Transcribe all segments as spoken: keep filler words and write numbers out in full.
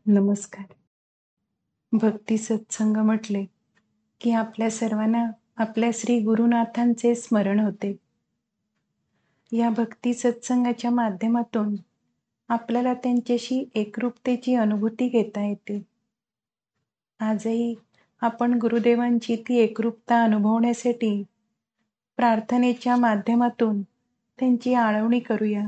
नमस्कार. भक्ती सत्संग म्हटले की आपल्या सर्वांना आपल्या श्री गुरुनाथांचे स्मरण होते. या भक्ती सत्संगाच्या माध्यमातून आपल्याला त्यांच्याशी एकरूपतेची अनुभूती घेता येते. आजही आपण गुरुदेवांची ती एकरूपता अनुभवण्यासाठी प्रार्थनेच्या माध्यमातून त्यांची आळवणी करूया.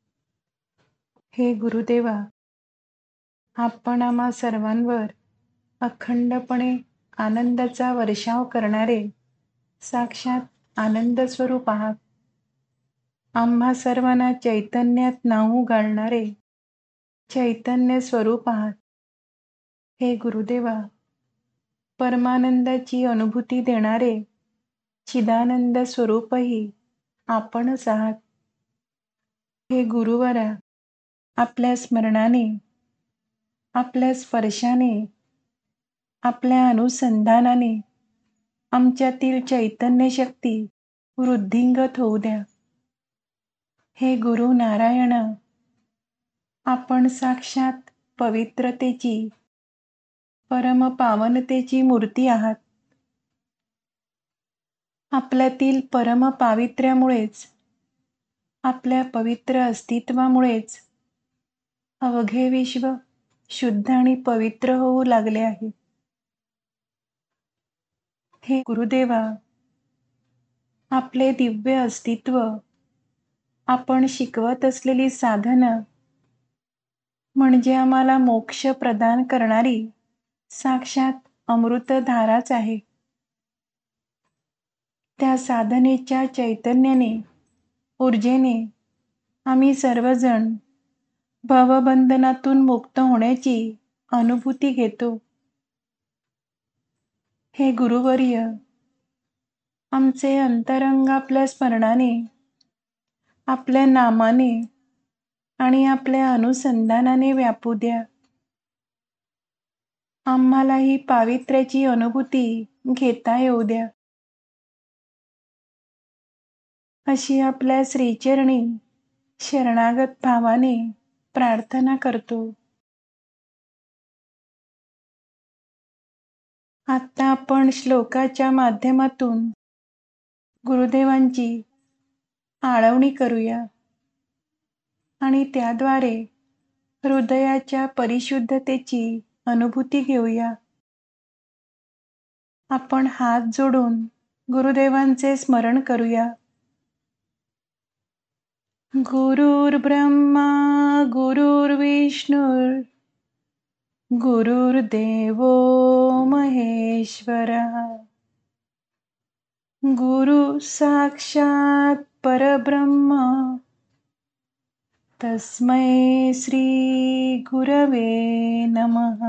हे गुरुदेवा, आपण आम्हा सर्वांवर अखंडपणे आनंदाचा वर्षाव करणारे साक्षात आनंद स्वरूप आहात. आम्हा सर्वांना चैतन्यात न्हाऊ घालणारे चैतन्य स्वरूप आहात. हे गुरुदेवा, परमानंदाची अनुभूती देणारे चिदानंद स्वरूपही आपणच आहात. हे गुरुवरा, आपल्या स्मरणाने, आपल्या स्पर्शाने, आपल्या अनुसंधानाने आमच्यातील चैतन्य शक्ती वृद्धिंगत होऊ द्या. हे गुरु नारायण, आपण साक्षात पवित्रतेची, परमपावनतेची मूर्ती आहात. आपल्यातील परमपावित्र्यामुळेच, आपल्या पवित्र अस्तित्वामुळेच अवघे विश्व शुद्ध आणि पवित्र होऊ लागले आहे. हे गुरुदेवा, आपले दिव्य अस्तित्व, आपण शिकवत असलेली साधनं म्हणजे आम्हाला मोक्ष प्रदान करणारी साक्षात अमृतधाराच आहे. त्या साधनेच्या चैतन्याने, ऊर्जेने आम्ही सर्वजण भवबंधनातून मुक्त होण्याची अनुभूती घेतो. हे गुरुवर्य, आमचे अंतरंग आपल्या स्मरणाने, आपल्या नामाने आणि आपल्या अनुसंधानाने व्यापू द्या. आम्हाला ही पावित्र्याची अनुभूती घेता येऊ द्या. अशी आपल्या श्रीचरणी शरणागत भावाने प्रार्थना करतो. आता आपण श्लोकाच्या माध्यमातून गुरुदेवांची आळवणी करूया आणि त्याद्वारे हृदयाच्या परिशुद्धतेची अनुभूती घेऊया. आपण हात जोडून गुरुदेवांचे स्मरण करूया. गुरुर्ब्रह्मा गुरुर्विष्णुर् गुरुर्देवो महेश्वरः गुरु साक्षात परब्रह्म तस्मै श्री गुरवे नमः.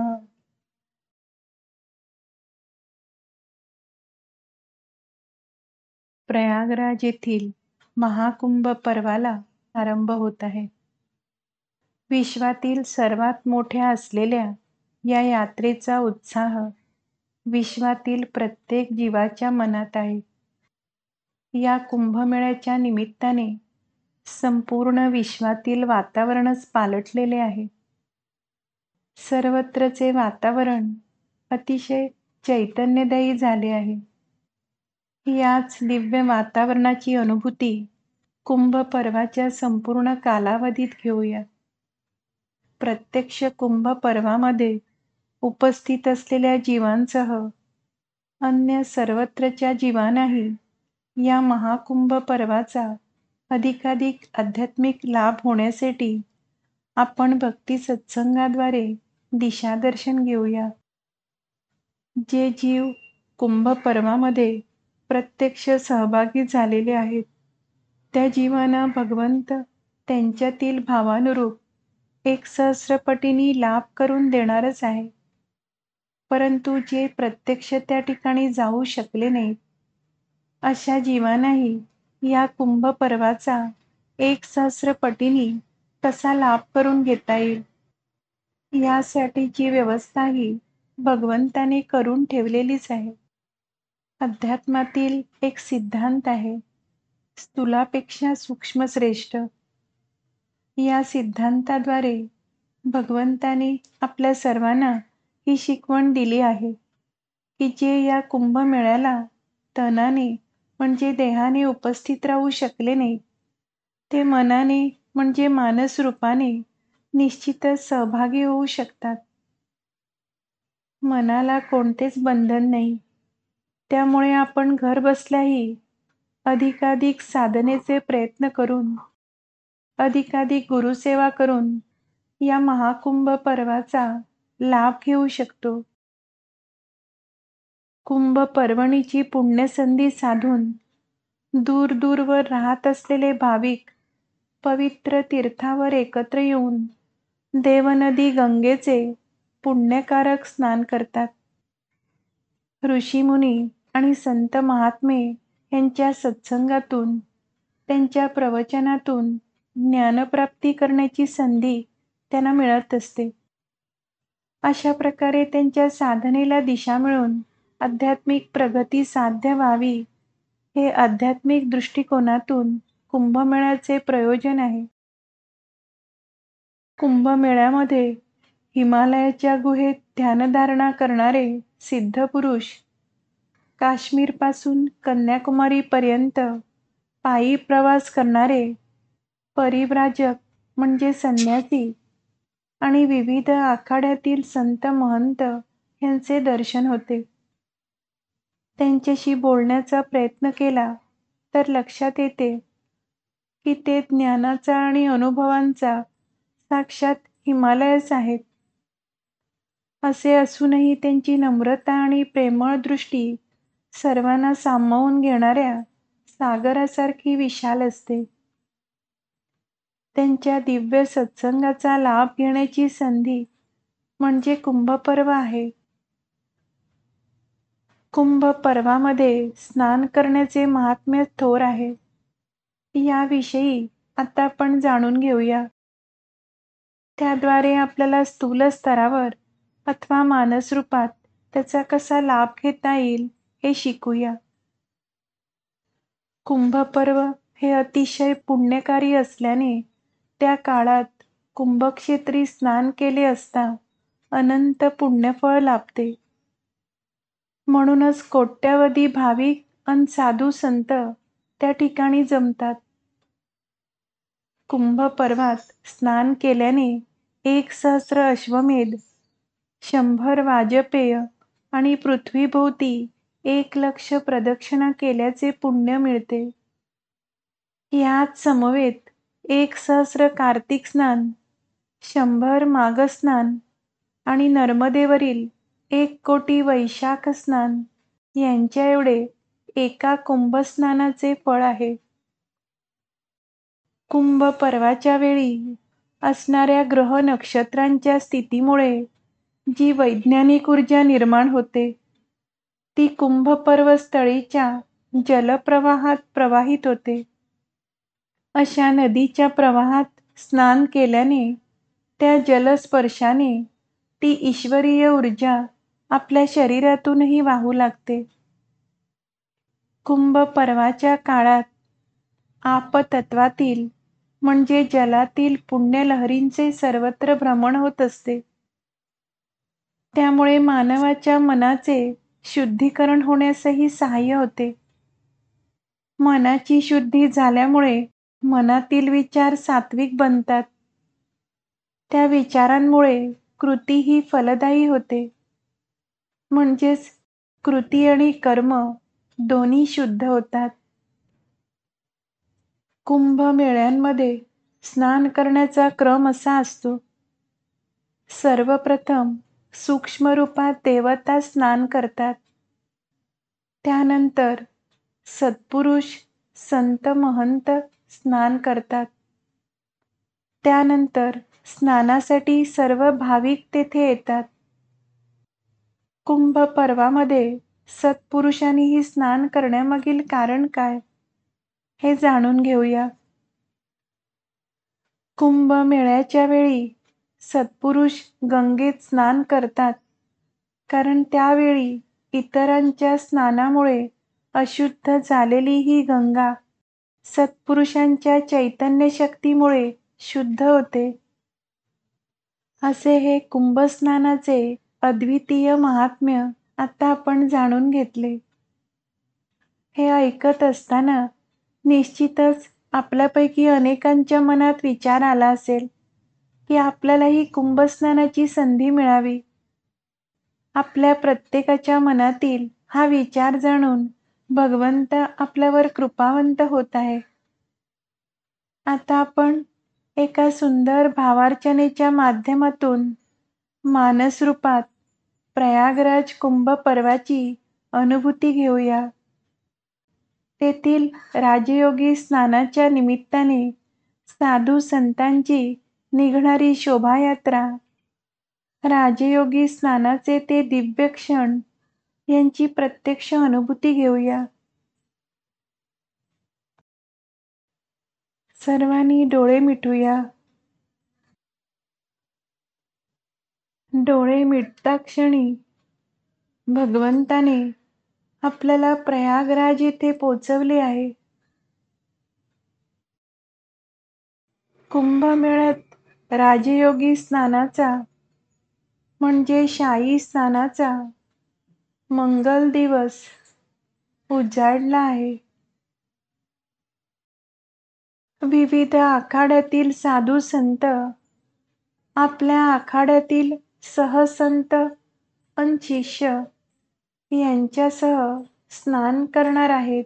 प्रयागराज येथील महाकुंभ पर्वाला आरंभ होत आहे. विश्वातील सर्वात मोठ्या असलेल्या या यात्रेचा उत्साह विश्वातील प्रत्येक जीवाच्या मनात आहे. या कुंभमेळ्याच्या निमित्ताने संपूर्ण विश्वातील वातावरणच पालटलेले आहे. सर्वत्रचे वातावरण अतिशय चैतन्यदायी झाले आहे. याच दिव्य वातावरणाची अनुभूती कुंभ पर्वाच्या संपूर्ण कालावधीत घेऊया. प्रत्यक्ष कुंभ पर्वामध्ये उपस्थित असलेल्या जीवांसह अन्य सर्वत्रच्या जीवांनाही या महाकुंभ पर्वाचा अधिकाधिक आध्यात्मिक लाभ होण्यासाठी आपण भक्ती सत्संगाद्वारे दिशादर्शन घेऊया. जे जीव कुंभ पर्वामध्ये प्रत्यक्ष सहभागी झालेले आहेत, त्या जीवांना भगवंत त्यांच्यातील भावानुरूप एक सहस्रपटीने लाभ करून देणारच आहे. परंतु जे प्रत्यक्ष त्या ठिकाणी जाऊ शकले नाहीत, अशा जीवांनाही या कुंभ पर्वाचा एक सहस्रपटीने कसा लाभ करून घेता येईल, यासाठीची व्यवस्थाही भगवंताने करून ठेवलेलीच आहे. अध्यात्मातील एक सिद्धांत आहे, स्थूलापेक्षा सूक्ष्म श्रेष्ठ. या सिद्धांताद्वारे भगवंताने आपल्या सर्वांना ही शिकवण दिली आहे की जे या कुंभमेळ्याला तनाने म्हणजे देहाने उपस्थित राहू शकले नाही, ते मनाने म्हणजे मानस रूपाने निश्चितच सहभागी होऊ शकतात. मनाला कोणतेच बंधन नाही, त्यामुळे आपण घर बसल्याही अधिकाधिक साधनेचे प्रयत्न करून, अधिकाधिक गुरुसेवा करून या महाकुंभ पर्वाचा लाभ घेऊ शकतो. कुंभ पर्वणीची पुण्यसंधी साधून दूर दूरवर राहत असलेले भाविक पवित्र तीर्थावर एकत्र येऊन देवनदी गंगेचे पुण्यकारक स्नान करतात. ऋषीमुनी आणि संत महात्मे यांच्या सत्संगातून, त्यांच्या प्रवचनातून ज्ञानप्राप्ती करण्याची संधी त्यांना मिळत असते. अशा प्रकारे त्यांच्या साधनेला दिशा मिळून आध्यात्मिक प्रगती साध्य व्हावी, हे आध्यात्मिक दृष्टिकोनातून कुंभमेळ्याचे प्रयोजन आहे. कुंभमेळ्यामध्ये हिमालयाच्या गुहेत ध्यानधारणा करणारे सिद्धपुरुष, काश्मीरपासून कन्याकुमारीपर्यंत पायी प्रवास करणारे परिव्राजक म्हणजे संन्यासी आणि विविध आखाड्यातील संत महंत यांचे दर्शन होते. त्यांच्याशी बोलण्याचा प्रयत्न केला तर लक्षात येते की ते ज्ञानाचा आणि अनुभवांचा साक्षात हिमालयच आहेत. असे असूनही त्यांची नम्रता आणि प्रेमळ दृष्टी सर्वांना सामावून घेणाऱ्या सागरासारखी विशाल असते. त्यांच्या दिव्य सत्संगाचा लाभ घेण्याची संधी म्हणजे कुंभपर्व आहे. कुंभ पर्वामध्ये स्नान करण्याचे महात्म्य थोर आहे. याविषयी आता आपण जाणून घेऊया. त्याद्वारे आपल्याला स्थूल स्तरावर अथवा मानस रूपात त्याचा कसा लाभ घेता येईल हे शिकूया. कुंभपर्व हे अतिशय पुण्यकारी असल्याने त्या काळात कुंभक्षेत्री स्नान केले असता अनंत पुण्यफळ लाभते. म्हणूनच कोट्यावधी भाविक अन साधू संत त्या ठिकाणी जमतात. कुंभपर्वात स्नान केल्याने एक सहस्र अश्वमेध, शंभर वाजपेय आणि पृथ्वीभोवती एक लक्ष प्रदक्षिणा केल्याचे पुण्य मिळते. यात समवेत एक सहस्र कार्तिक स्नान, शंभर माघ स्नान आणि नर्मदेवरील एक कोटी वैशाख स्नान यांच्या एवढे एका कुंभस्नानाचे फळ आहे. कुंभ पर्वाच्या वेळी असणाऱ्या ग्रह नक्षत्रांच्या स्थितीमुळे जी वैज्ञानिक ऊर्जा निर्माण होते, ती कुंभपर्व स्थळीच्या जलप्रवाहात प्रवाहित होते. अशा नदीच्या प्रवाहात स्नान केल्याने त्या जलस्पर्शाने ती ईश्वरीय ऊर्जा आपल्या शरीरातूनही वाहू लागते. कुंभ पर्वाच्या काळात आपतत्वातील म्हणजे जलातील पुण्यलहरींचे सर्वत्र भ्रमण होत असते. त्यामुळे मानवाच्या मनाचे शुद्धीकरण होण्यासही सहाय्य होते. मनाची शुद्धी झाल्यामुळे मनातील विचार सात्विक बनतात. त्या विचारांमुळे कृती ही फलदायी होते. म्हणजेच कृती आणि कर्म दोन्ही शुद्ध होतात. कुंभमेळ्यांमध्ये स्नान करण्याचा क्रम असा असतो. सर्वप्रथम सूक्ष्म रूपात देवता स्नान करतात. त्यानंतर सत्पुरुष संत महंत स्नान करतात. त्यानंतर स्नानासाठी सर्व भाविक तेथे येतात. कुंभ पर्वामध्ये सत्पुरुषांनीही स्नान करण्यामागील कारण काय, हे जाणून घेऊया. कुंभमेळ्याच्या वेळी सत्पुरुष गंगेत स्नान करतात, कारण त्यावेळी इतरांच्या स्नानामुळे अशुद्ध झालेली ही गंगा सत्पुरुषांच्या चैतन्य शक्तीमुळे शुद्ध होते. असे हे कुंभस्नानाचे अद्वितीय महात्म्य आता आपण जाणून घेतले. हे ऐकत असताना निश्चितच आपल्यापैकी अनेकांच्या मनात विचार आला असेल की आपल्यालाही कुंभस्नानाची संधी मिळावी. आपल्या प्रत्येकाच्या मनातील हा विचार जाणून भगवंत आपल्यावर कृपावंत होत आहे. आता आपण एका सुंदर भावार्चनेच्या माध्यमातून मानस रूपात प्रयागराज कुंभ पर्वाची अनुभूती घेऊया. तेथील राजयोगी स्नानाच्या निमित्ताने साधू संतांची निघणारी शोभायात्रा, राजयोगी स्नानाचे ते दिव्य क्षण यांची प्रत्यक्ष अनुभूती घेऊया. सर्वांनी डोळे मिटूया. डोळे मिटता क्षणी भगवंताने आपल्याला प्रयागराज येथे पोचवले आहे. कुंभमेळ्यात राजयोगी स्नानाचा म्हणजे शाही स्नानाचा मंगल दिवस उजाडला आहे. विविध आखाड्यातील साधू संत आपल्या आखाड्यातील सहसंत अन शिष्य यांच्यासह स्नान करणार आहेत.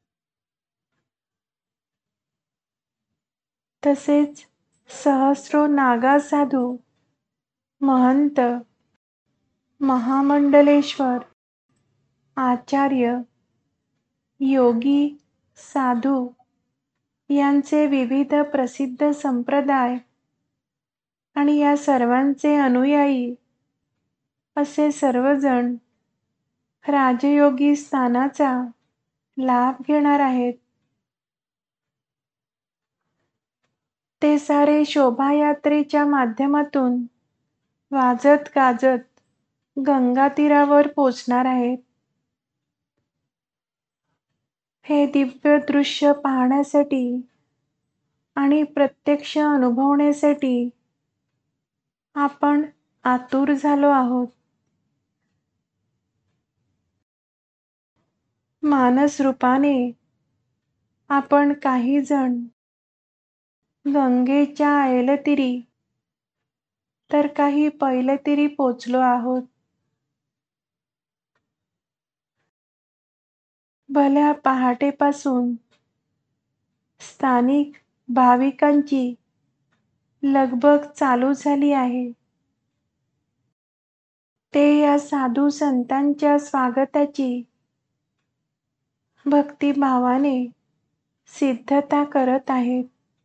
तसेच सहस्रो नागा साधू, महंत, महामंडलेश्वर, आचार्य, योगी, साधू यांचे विविध प्रसिद्ध संप्रदाय आणि या सर्वांचे अनुयायी असे सर्वजण राजयोगी स्नानाचा लाभ घेणार आहेत. ते सारे शोभायात्रेच्या माध्यमातून वाजत गाजत गंगा तीरावर पोचणार आहेत. हे दिव्य दृश्य पाहण्यासाठी आणि प्रत्यक्ष अनुभवण्यासाठी आपण आतुर झालो आहोत. मानस रूपाने आपण काही जण गंगेच्या ऐलतिरी तर काही पैलतिरी पोचलो आहोत. भल्या पहाटेपासून स्थानिक भाविकांची लगबग चालू झाली आहे. ते या साधू संतांच्या स्वागताची भक्तिभावाने सिद्धता करत आहेत.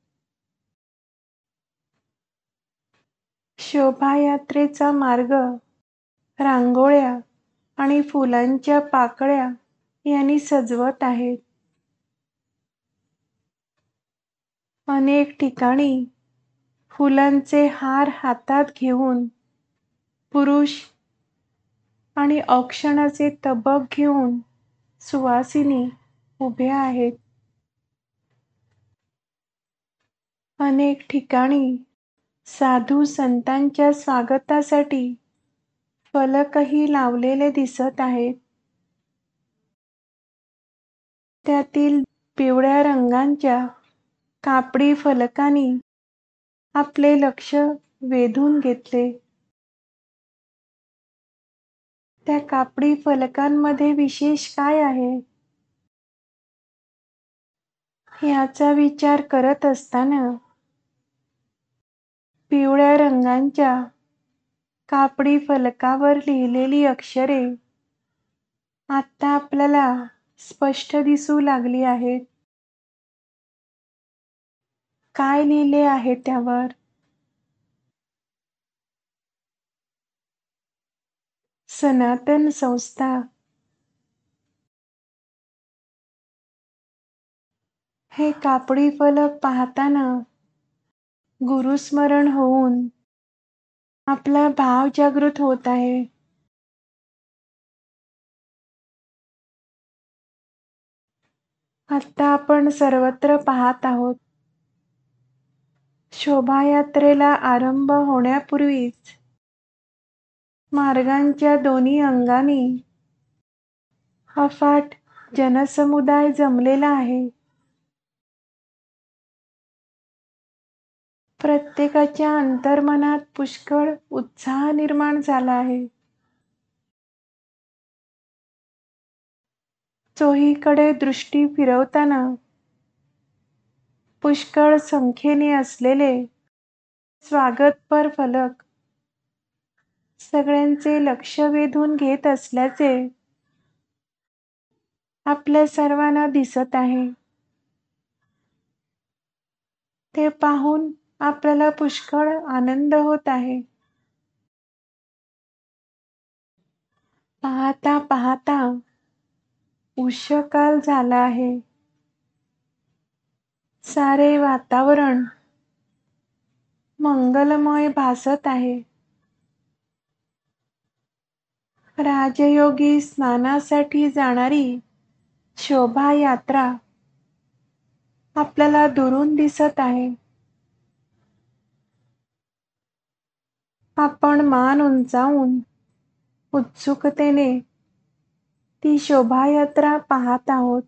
शोभायात्रेचा मार्ग रांगोळ्या आणि फुलांच्या पाकळ्या यांनी सजवत आहेत. अनेक ठिकाणी फुलांचे हार हातात घेऊन पुरुष आणि औक्षणाचे तबक घेऊन सुवासिनी उभ्या आहेत. अनेक ठिकाणी साधू संतांच्या स्वागतासाठी फलकही लावलेले दिसत आहेत. त्यातील पिवळ्या रंगाच्या कापडी फलकांनी आपले लक्ष वेधून घेतले. त्या कापडी फलकांमध्ये विशेष काय आहे याचा विचार करत असताना पिवळ्या रंगाच्या कापडी फलकावर लिहिलेली अक्षरे आता आपल्याला स्पष्ट दिसू लागली आहेत. काय लिहिले आहे त्यावर? सनातन संस्था. हे कापडी फलक पाहताना गुरुस्मरण होऊन आपला भाव जागृत होत आहे. आता आपण सर्वत्र पाहत आहोत शोभायात्रेला आरंभ होण्यापूर्वीच मार्गांच्या दोन्ही अंगांनी अफाट जनसमुदाय जमलेला आहे. प्रत्येकाच्या अंतर्मनात पुष्कळ उत्साह निर्माण झाला आहे. चोहीकडे दृष्टी फिरवताना पुष्कळ संख्येने असलेले स्वागतपर फलक सगळ्यांचे लक्ष वेधून घेत असल्याचे आपल्या सर्वांना दिसत आहे. ते पाहून आपल्याला पुष्कळ आनंद होत आहे. पाहता पाहता उषःकाल झाला आहे. सारे वातावरण मंगलमय भासत आहे. राजयोगी स्नानासाठी जाणारी शोभायात्रा आपल्याला दुरून दिसत आहे. आपण मान उंचावून उत्सुकतेने ती शोभायात्रा पाहत आहोत.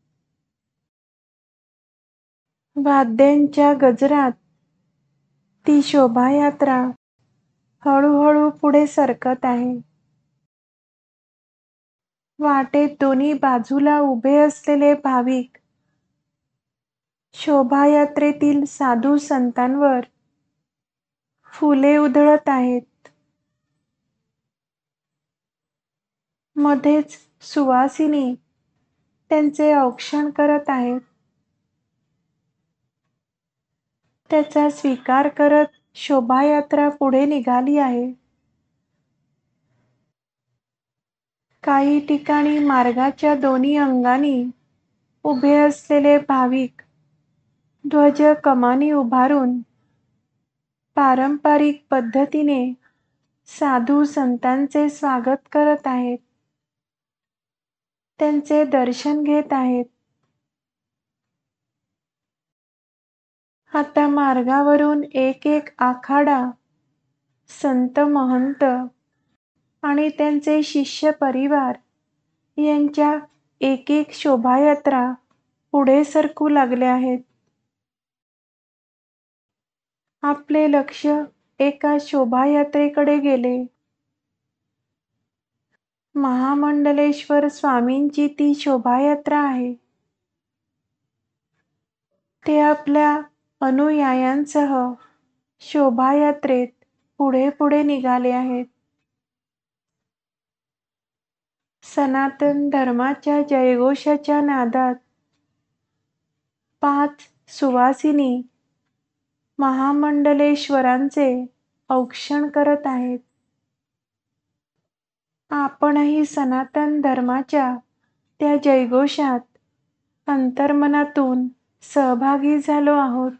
वाद्यांच्या गजरात ती शोभायात्रा हळूहळू पुढे सरकत आहे. वाटेत दोन्ही बाजूला उभे असलेले भाविक शोभायात्रेतील साधू संतांवर फुले उधळत आहेत. मध्येच सुवासिनी त्यांचे औक्षण करत आहेत. त्याचा स्वीकार करत शोभायात्रा पुढे निघाली आहे. काही ठिकाणी मार्गाच्या दोन्ही अंगांनी उभे असलेले भाविक ध्वज कमानी उभारून पारंपरिक पद्धतीने साधू संतांचे स्वागत करत आहेत. त्यांचे दर्शन घेत आहेत. आता मार्गावरून एक एक आखाडा, संत महंत आणि त्यांचे शिष्य परिवार यांच्या एक एक शोभायात्रा पुढे सरकू लागले आहेत. आपले लक्ष एका शोभायात्रेकडे गेले. महामंडलेश्वर स्वामींची ती शोभायात्रा आहे. ते आपल्या अनुयायांसह शोभायात्रेत पुढे पुढे निघाले आहेत. सनातन धर्माच्या जयघोषाच्या नादात पाच सुवासिनी महामंडलेश्वरांचे औक्षण करत आहेत. आपणही सनातन धर्माच्या त्या जयघोषात अंतर्मनातून सहभागी झालो आहोत.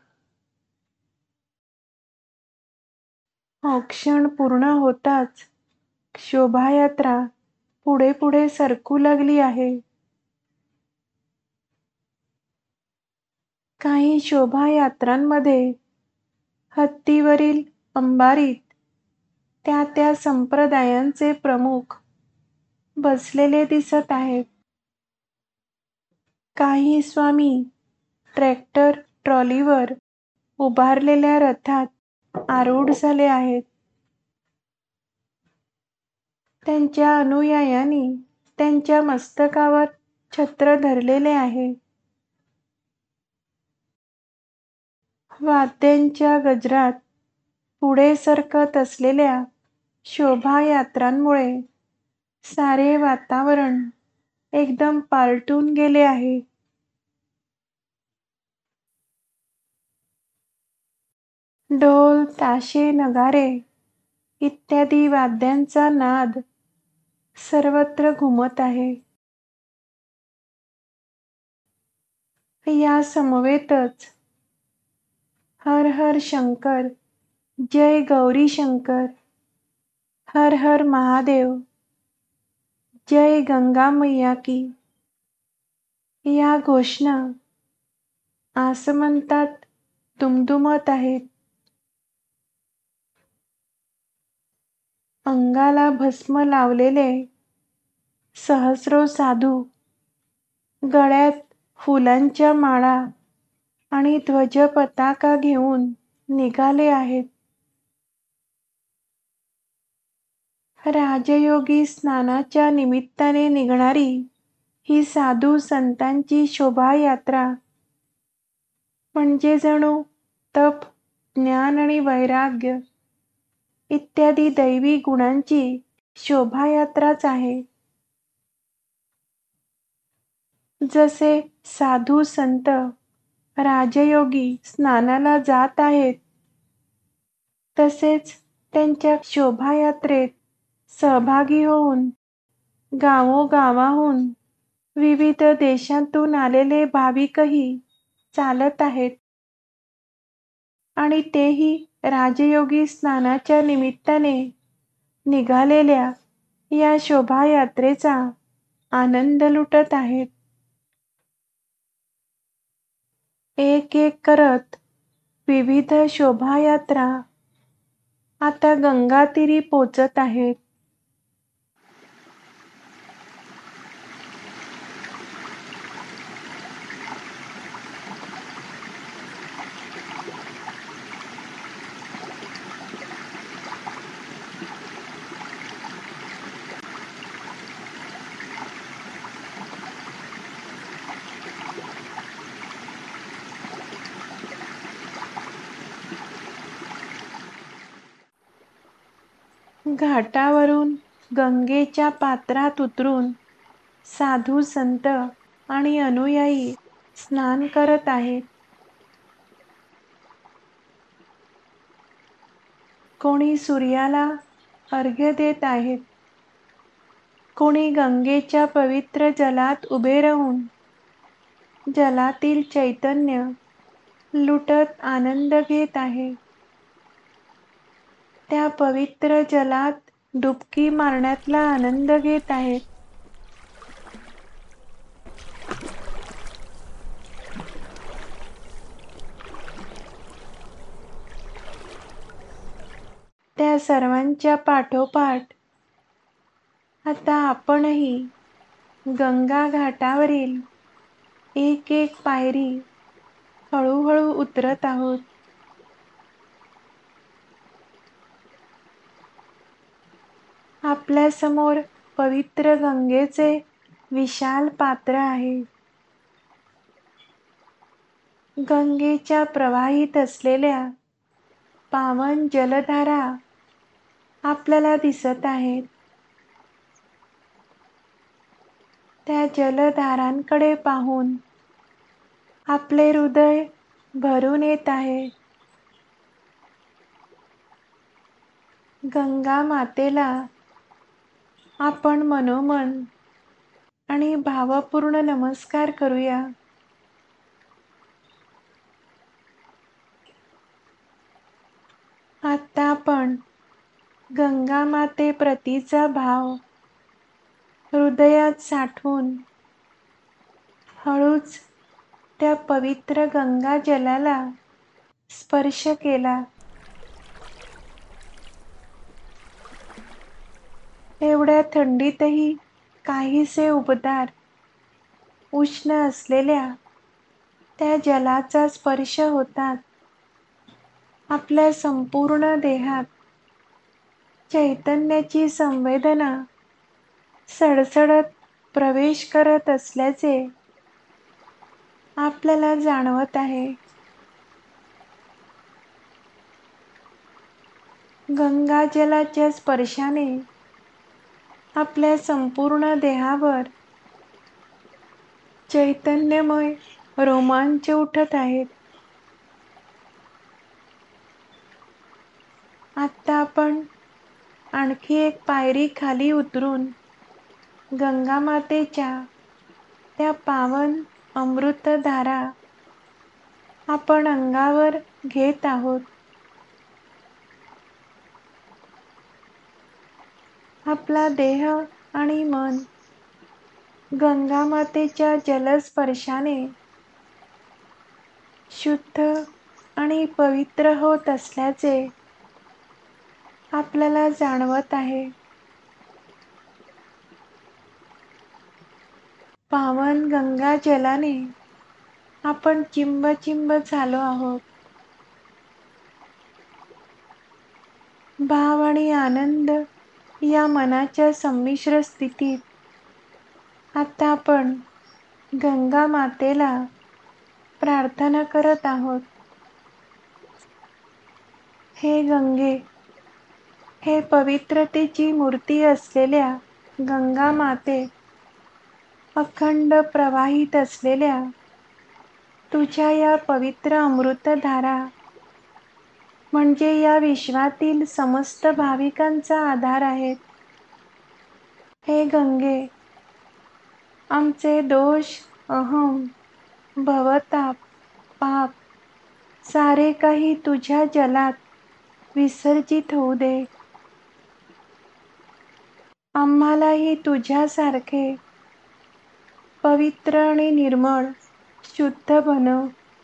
औक्षण पूर्ण होताच शोभायात्रा पुढे पुढे सरकू लागली आहे. काही शोभायात्रांमध्ये हत्तीवरील अंबारीत त्या त्या संप्रदायांचे प्रमुख बसलेले दिसत आहेत. काही स्वामी ट्रॅक्टर ट्रॉलीवर उभारलेल्या रथात आरूढ झाले आहेत. त्यांच्या अनुयायांनी त्यांच्या मस्तकावर छत्र धरलेले आहे. वाद्यांच्या गजरात पुढे सरकत असलेल्या शोभायात्रांमुळे सारे वातावरण एकदम पालटून गेले आहे. ढोल, ताशे, नगारे इत्यादी वाद्यांचा नाद सर्वत्र घुमत आहे. या समवेतच हर हर शंकर, जय गौरी शंकर, हर हर महादेव, जय गंगा मैया की या घोषणा आसमंतात दुमदुमत आहेत. अंगाला भस्म लावलेले सहस्रो साधू गळ्यात फुलांच्या माळा आणि ध्वज पताका घेऊन निघाले आहेत. राजयोगी स्नानाच्या निमित्ताने निघणारी ही साधू संतांची शोभायात्रा म्हणजे जणू तप, ज्ञान आणि वैराग्य इत्यादी दैवी गुणांची शोभायात्राच आहे. जसे साधू संत राजयोगी स्नानाला जात आहेत, तसेच त्यांच्या शोभायात्रेत सहभागी होऊन गावोगावाहून विविध देशांतून आलेले भाविकही चालत आहेत आणि तेही राजयोगी स्नानाच्या निमित्ताने निघालेल्या या शोभायात्रेचा आनंद लुटत आहेत. एक एक करत विविध शोभायात्रा आता गंगातीरी पोचत आहेत. घाटावरून गंगेच्या पात्रात उतरून साधू संत आणि अनुयायी स्नान करत आहेत. कोणी सूर्याला अर्घ्य देत आहेत, कोणी गंगेच्या पवित्र जलात उभे राहून जलातील चैतन्य लुटत आनंद घेत आहे. त्या पवित्र जलात डुबकी मारण्यातला आनंद घेत आहेत. त्या सर्वांच्या पाठोपाठ आता आपणही गंगा घाटावरील एक एक पायरी हळूहळू उतरत आहोत. आपल्या समोर पवित्र गंगेचे विशाल पात्र आहे. गंगेच्या प्रवाहित असलेल्या पावन जलधारा आपल्याला दिसत आहेत. त्या जलधारांकडे पाहून आपले हृदय भरून येत आहे. गंगा मातेला आपण मनोमन आणि भावपूर्ण नमस्कार करूया. आता आपण गंगा माते प्रतीचा भाव हृदयात साठवून हळूच त्या पवित्र गंगा जलाला स्पर्श केला. एवढ्या थंडीतही काहीसे उबदार उष्ण असलेल्या त्या जलाचा स्पर्श होतात आपल्या संपूर्ण देहात चैतन्याची संवेदना सडसडत प्रवेश करत असल्याचे आपल्याला जाणवत आहे. गंगाजलाच्या स्पर्शाने आपल्या संपूर्ण देहावर चैतन्यमय रोमांच उठत आहेत. आता आपण आणखी एक पायरी खाली उतरून गंगा मातेच्या त्या पावन अमृतधारा आपण अंगावर घेत आहोत. आपला देह आणि मन गंगा मातेच्या जलस्पर्शाने शुद्ध आणि पवित्र होत असल्याचे आपल्याला जाणवत आहे. पावन गंगा जलाने आपण चिंब चिंब झालो आहोत. भाव आणि आनंद या मनाच्या संमिश्र स्थितीत आता आपण गंगा मातेला प्रार्थना करत आहोत. हे गंगे, हे पवित्रतेची मूर्ती असलेल्या गंगा माते, अखंड प्रवाहित असलेल्या तुझ्या या पवित्र अमृतधारा म्हणजे या विश्वातील समस्त भाविकांचा आधार आहेत. हे गंगे, आमचे दोष, अहम, भवताप, पाप सारे काही तुझ्या जलात विसर्जित होऊ दे. आम्हालाही तुझ्यासारखे पवित्र आणि निर्मळ, शुद्ध बनव.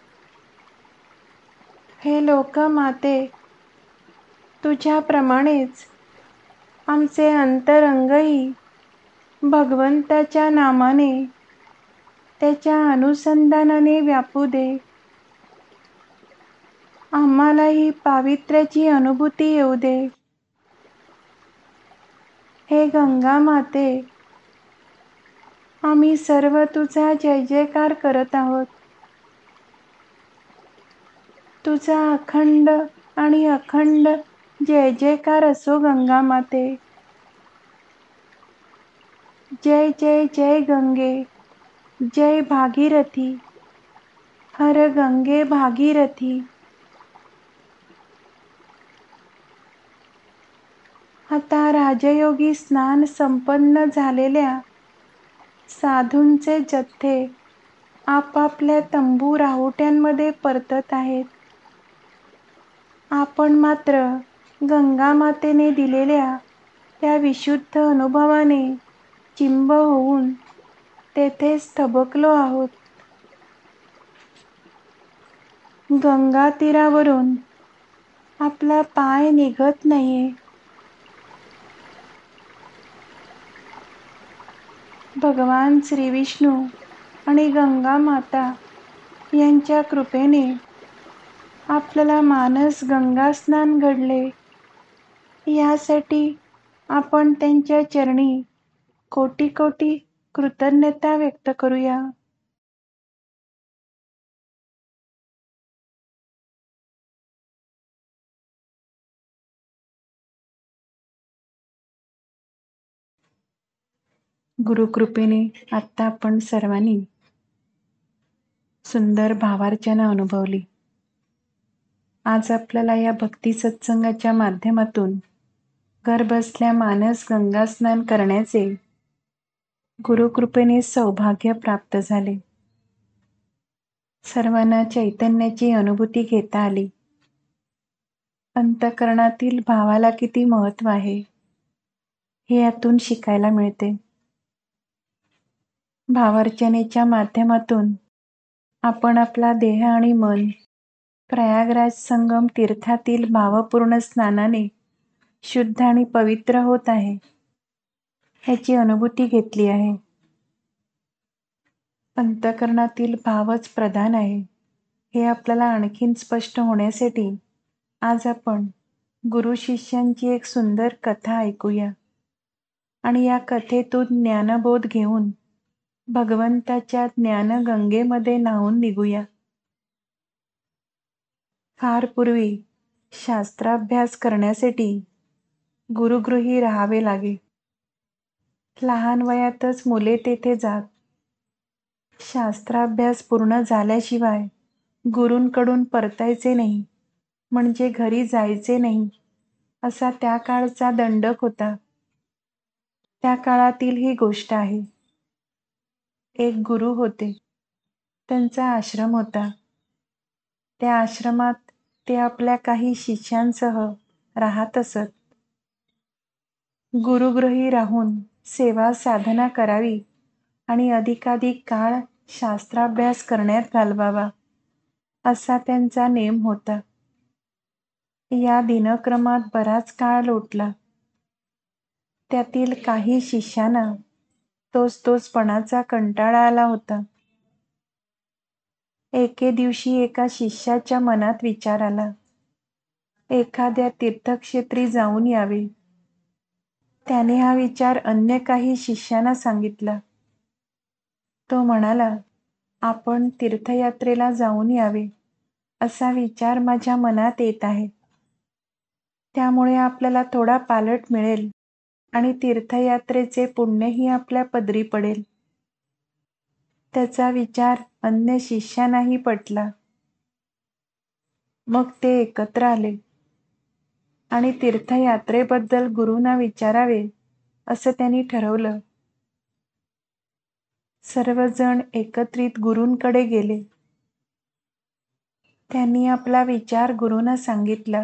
हे लोकमाते, तुझ्याप्रमाणेच आमचे अंतरंगही भगवंताच्या नामाने, त्याच्या अनुसंधानाने व्यापू दे. आम्हालाही पावित्र्याची अनुभूती येऊ दे. हे गंगा माते, आम्ही सर्व तुझा जय जयकार करत आहोत. तुझा अखंड आणि अखंड जय जयकार असो गंगा माते. जय जय जय गंगे, जय भागीरथी, हर गंगे भागीरथी. आता राजयोगी स्नान संपन्न झालेल्या साधूंचे जथ्थे आपापल्या तंबू राहुट्यांमध्ये परतत आहेत. आपण मात्र गंगा मातेने दिलेल्या त्या विशुद्ध अनुभवाने चिंब होऊन तेथेच थबकलो आहोत. गंगा तीरावरून आपला पाय निघत नाहीये. भगवान श्री विष्णू आणि गंगा माता यांच्या कृपेने आपल्याला मानस गंगा स्नान घडले. यासाठी आपण त्यांच्या चरणी कोटी कोटी कृतज्ञता व्यक्त करूया. गुरुकृपेने आत्ता आपण सर्वांनी सुंदर भावार्चना अनुभवली. आज आपल्याला या भक्ती सत्संगाच्या माध्यमातून घरबसल्या मानस गंगा स्नान करण्याचे गुरुकृपेने सौभाग्य प्राप्त झाले. सर्वांना चैतन्याची अनुभूती घेता आली. अंतःकरणातील भावाला किती महत्त्व आहे हे यातून शिकायला मिळते. भावार्चनेच्या माध्यमातून आपण आपला देह आणि मन प्रयागराज संगम तीर्थातील भावपूर्ण स्नानाने शुद्ध आणि पवित्र होत आहे ह्याची अनुभूती घेतली आहे. अंतःकरणातील भावच प्रधान आहे हे आपल्याला आणखीन स्पष्ट होण्यासाठी आज आपण गुरु शिष्यांची एक सुंदर कथा ऐकूया आणि या कथेतून ज्ञानबोध घेऊन भगवंताच्या ज्ञानगंगेमध्ये न्हाऊन निघूया. फार पूर्वी शास्त्राभ्यास करण्यासाठी गुरुगृही राहावे लागे. लहान वयातच मुले तेथे जात. शास्त्राभ्यास पूर्ण झाल्याशिवाय गुरूंकडून परतायचे नाही म्हणजे घरी जायचे नाही असा त्या काळचा दंडक होता. त्या काळातील ही गोष्ट आहे. एक गुरु होते. त्यांचा आश्रम होता. त्या आश्रमात ते आपल्या काही शिष्यांसह राहत असत. गुरुगृही राहून सेवा साधना करावी आणि अधिकाधिक काळ शास्त्राभ्यास करण्यात घालवावा असा त्यांचा नेम होता. या दिनक्रमात बराच काळ लोटला. त्यातील काही शिष्यांना तोच तोचपणाचा कंटाळा आला होता. एके दिवशी एका शिष्याच्या मनात विचार आला, एखाद्या तीर्थक्षेत्री जाऊन यावे. त्याने हा विचार अन्य काही शिष्यांना सांगितला. तो म्हणाला, आपण तीर्थयात्रेला जाऊन यावे असा विचार माझ्या मनात येत आहे. त्यामुळे आपल्याला थोडा पालट मिळेल आणि तीर्थयात्रेचे पुण्यही आपल्या पदरी पडेल. त्याचा विचार अन्य शिष्यांनाही पटला. मग ते एकत्र आले आणि तीर्थयात्रेबद्दल गुरूंना विचारावे असं त्यांनी ठरवलं. सर्वजण एकत्रित गुरूंकडे गेले. त्यांनी आपला विचार गुरूंना सांगितला.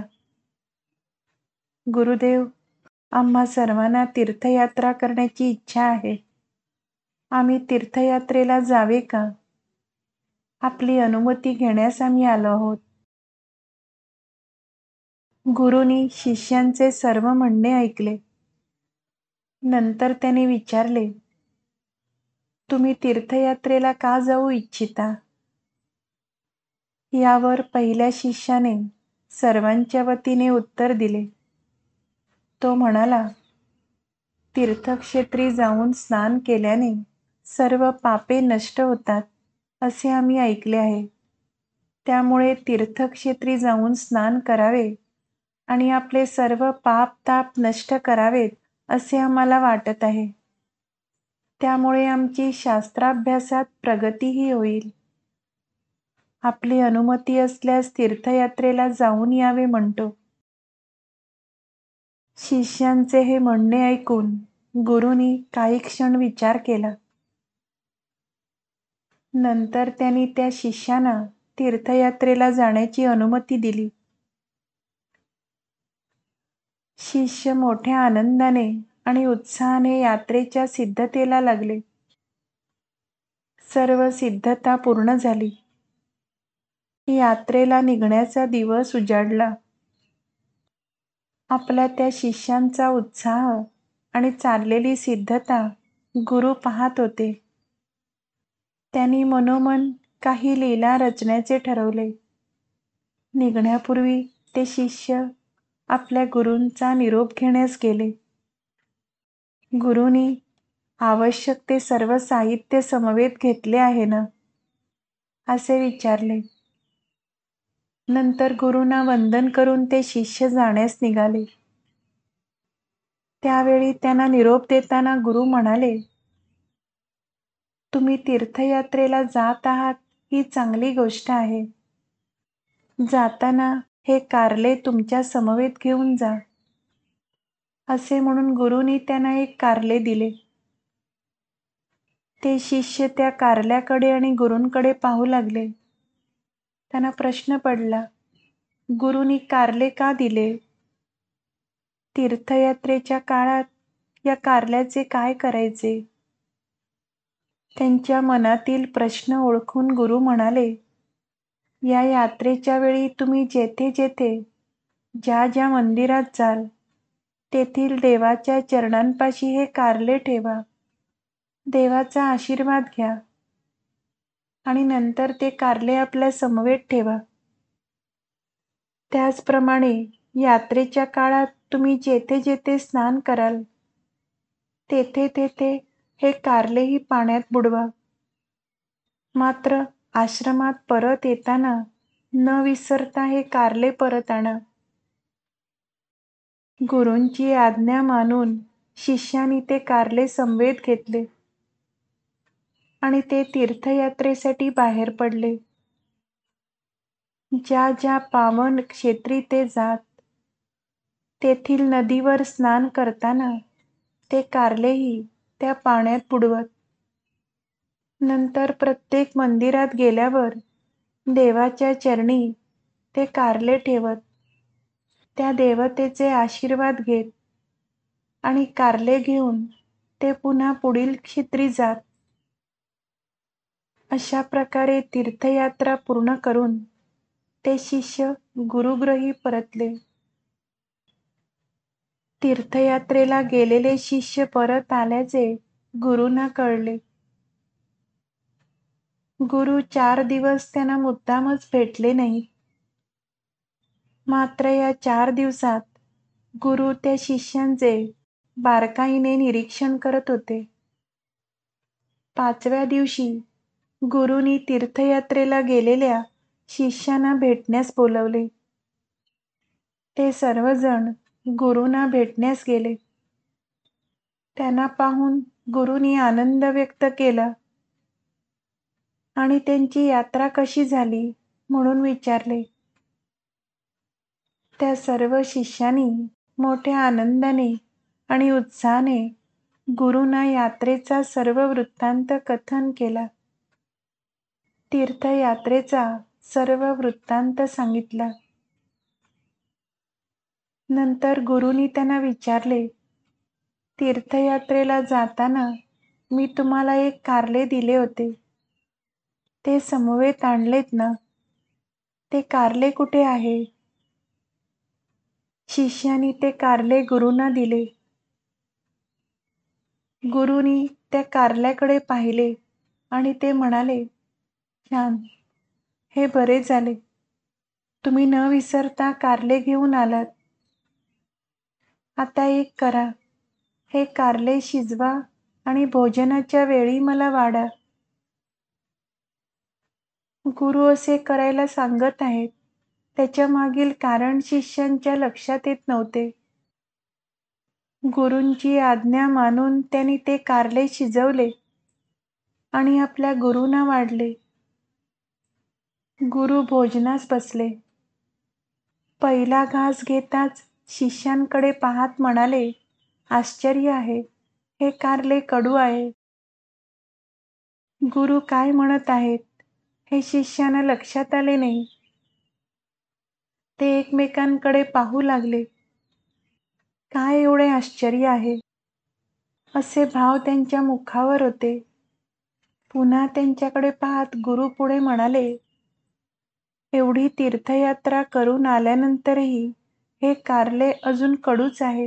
गुरुदेव, आम्हा सर्वांना तीर्थयात्रा करण्याची इच्छा आहे. आम्ही तीर्थयात्रेला जावे का? आपली अनुमती घेण्यास आम्ही आलो आहोत. गुरूंनी शिष्यांचे सर्व म्हणणे ऐकले. नंतर त्यांनी विचारले, तुम्ही तीर्थयात्रेला का जाऊ इच्छिता? यावर पहिल्या शिष्याने सर्वांच्या वतीने उत्तर दिले. तो म्हणाला, तीर्थक्षेत्री जाऊन स्नान केल्याने सर्व पापे नष्ट होतात असे आम्ही ऐकले आहे. त्यामुळे तीर्थक्षेत्री जाऊन स्नान करावे आणि आपले सर्व पाप ताप नष्ट करावेत असे आम्हाला वाटत आहे. त्यामुळे आमची शास्त्राभ्यासात प्रगतीही होईल. आपली अनुमती असल्यास तीर्थयात्रेला जाऊन यावे म्हणतो. शिष्यांचे हे म्हणणे ऐकून गुरूंनी काही क्षण विचार केला. नंतर त्यांनी त्या शिष्याला तीर्थयात्रेला जाण्याची अनुमती दिली. शिष्य मोठ्या आनंदाने आणि उत्साहाने यात्रेच्या सिद्धतेला लागले. सर्व सिद्धता पूर्ण झाली. यात्रेला निघण्याचा दिवस उजाडला. आपल्या त्या शिष्यांचा उत्साह आणि चाललेली सिद्धता गुरु पाहत होते. त्यांनी मनोमन काही लीला रचण्याचे ठरवले. निघण्यापूर्वी ते शिष्य आपल्या गुरूंचा निरोप घेण्यास गेले. गुरूंनी आवश्यक ते सर्व साहित्य समवेत घेतले आहे ना? असे विचारले. नंतर गुरूंना वंदन करून ते शिष्य जाण्यास निघाले. त्यावेळी त्यांना निरोप देताना गुरु म्हणाले, तुम्ही तीर्थयात्रेला जात आहात ही चांगली गोष्ट आहे. जाताना हे कारले तुमच्या समवेत घेऊन जा. असे म्हणून गुरूंनी त्यांना एक कारले दिले. ते शिष्य त्या कारल्याकडे आणि गुरूंकडे पाहू लागले. त्यांना प्रश्न पडला, गुरूंनी कारले का दिले? तीर्थयात्रेच्या काळात या कारल्याचे काय करायचे? त्यांच्या मनातील प्रश्न ओळखून गुरु म्हणाले, या यात्रेच्या वेळी तुम्ही जेथे जेथे ज्या ज्या मंदिरात जाल तेथील देवाच्या चरणांपाशी हे कारले ठेवा. देवाचा आशीर्वाद घ्या आणि नंतर ते कारले आपल्या समवेत ठेवा. त्याचप्रमाणे यात्रेच्या काळात तुम्ही जेथे जेथे स्नान कराल तेथे तेथे हे कारलेही पाण्यात बुडवा. मात्र आश्रमात परत येताना न विसरता हे कारले परत आणा. गुरूंची आज्ञा मानून शिष्यांनी ते कारले समवेत घेतले आणि ते तीर्थयात्रेसाठी बाहेर पडले. ज्या ज्या पावन क्षेत्री ते जात तेथील नदीवर स्नान करताना ते कारलेही त्या पाण्यात बुडवत. नंतर प्रत्येक मंदिरात गेल्यावर देवाच्या चरणी ते कारले ठेवत. त्या देवतेचे आशीर्वाद घेत आणि कारले घेऊन ते पुन्हा पुढील क्षेत्री जात. अशा प्रकारे तीर्थयात्रा पूर्ण करून ते शिष्य गुरुगृही परतले. तीर्थयात्रेला गेलेले शिष्य परत आल्याचे गुरूंना कळले. गुरु चार दिवस त्यांना मुद्दामच भेटले नाहीत. मात्र या चार दिवसात गुरु त्या शिष्यांचे बारकाईने निरीक्षण करत होते. पाचव्या दिवशी गुरूंनी तीर्थयात्रेला गेलेल्या शिष्यांना भेटण्यास बोलवले. ते सर्वजण गुरूंना भेटण्यास गेले. त्यांना पाहून गुरूंनी आनंद व्यक्त केला आणि त्यांची यात्रा कशी झाली म्हणून विचारले. त्या सर्व शिष्यांनी मोठ्या आनंदाने आणि उत्साहाने गुरूंना यात्रेचा सर्व वृत्तांत कथन केला. तीर्थयात्रेचा सर्व वृत्तांत सांगितला. नंतर गुरूंनी त्यांना विचारले, तीर्थयात्रेला जाताना मी तुम्हाला एक कारले दिले होते, ते समवेत आणलेत ना? ते कारले कुठे आहे? शिष्यानी ते कारले गुरूंना दिले. गुरूंनी त्या कारल्याकडे पाहिले आणि ते म्हणाले, छान, हे बरे झाले. तुम्ही न विसरता कारले घेऊन आलात. आता एक करा, हे कारले शिजवा आणि भोजनाच्या वेळी मला वाढा. गुरु असे करायला सांगत आहेत, त्याच्या मागील कारण शिष्यांच्या लक्षात येत नव्हते. गुरूंची आज्ञा मानून त्यांनी ते कारले शिजवले आणि आपल्या गुरूंना वाढले. गुरु भोजनास बसले. पहिला घास घेताच शिष्यांकडे पाहत म्हणाले, आश्चर्य आहे, हे कारले कडू आहे. गुरु काय म्हणत आहेत हे शिष्यांना लक्षात आले नाही. ते एकमेकांकडे पाहू लागले. काय एवढे आश्चर्य आहे, असे भाव त्यांच्या मुखावर होते. पुन्हा त्यांच्याकडे पाहत गुरु पुढे म्हणाले, एवढी तीर्थयात्रा करून आल्यानंतरही हे कारले अजून कडूच आहे.